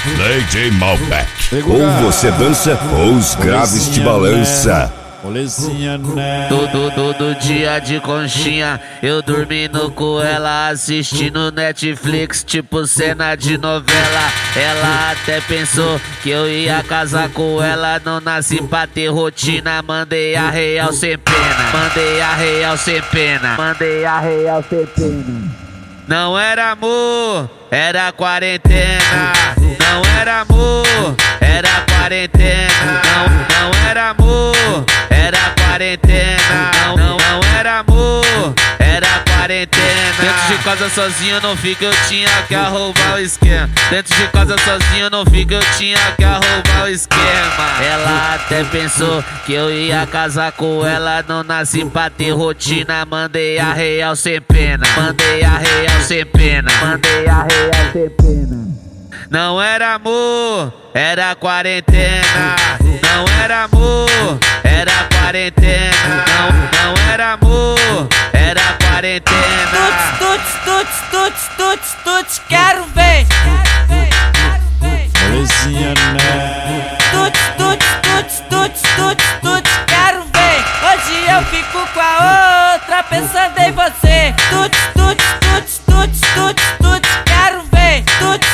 DJ Malbec. Ou você dança ou os graves te balança. Molezinha, né? Todo dia de conchinha, eu dormindo com ela, assistindo Netflix, tipo cena de novela. Ela até pensou que eu ia casar com ela, não nasci pra ter rotina. Mandei a real sem pena, mandei a real sem pena, mandei a real sem pena. Não era amor, era quarentena. Não era amor, era quarentena. Não era amor, era quarentena. Não era amor, era quarentena. Dentro de casa sozinho não fica, eu tinha que arrumar o esquema. Dentro de casa sozinho não fica, eu tinha que arrumar o esquema. Ela até pensou que eu ia casar com ela, não nasci pra ter rotina. Mandei a real sem pena, mandei a real sem pena, mandei a real sem pena. Não era amor, era quarentena. Não era amor, era quarentena. Não era amor, era quarentena. Tuts, quero ver. Molezinha, né? Tuts, quero ver. Hoje eu fico com a outra pensando em você. Tuts, quero ver.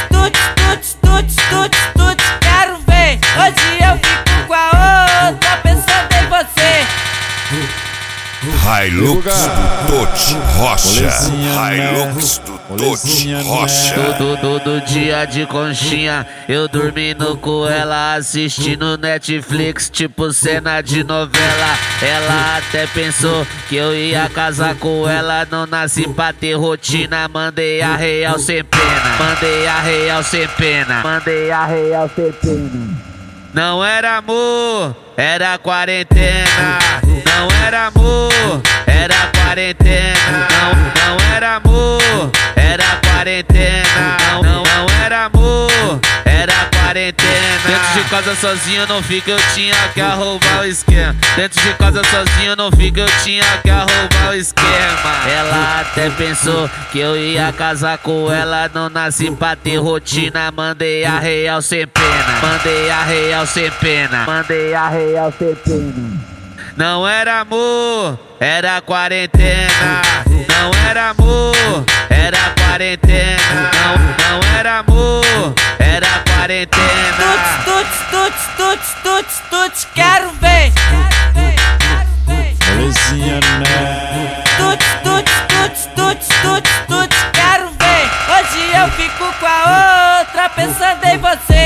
Tuts, quero ver. Hoje eu fico com a outra pensando em você. Hilux do Totti Rocha. Hilux do Totti Rocha. Todo dia de conchinha, eu dormindo com ela, assistindo Netflix, tipo cena de novela. Ela até pensou que eu ia casar com ela, não nasci pra ter rotina. Mandei a real sem pena, mandei a real sem pena, mandei a real sem pena. Não era amor, era quarentena. Não era amor, era quarentena. Não era amor, era quarentena. Não era amor, era quarentena. Dentro de casa sozinho não fica, eu tinha que arrumar o esquema. Dentro de casa sozinho não fica, eu tinha que arrumar o esquema. Ela até pensou que eu ia casar com ela, não nasci pra ter rotina. Mandei a real sem pena, mandei a real sem pena, mandei a real sem pena. Não era amor, era quarentena. Não era amor, era quarentena. Não era amor, era quarentena. Tuts, quero ver. Molezinha, né? Tuts, quero ver. Hoje eu fico com a outra pensando em você.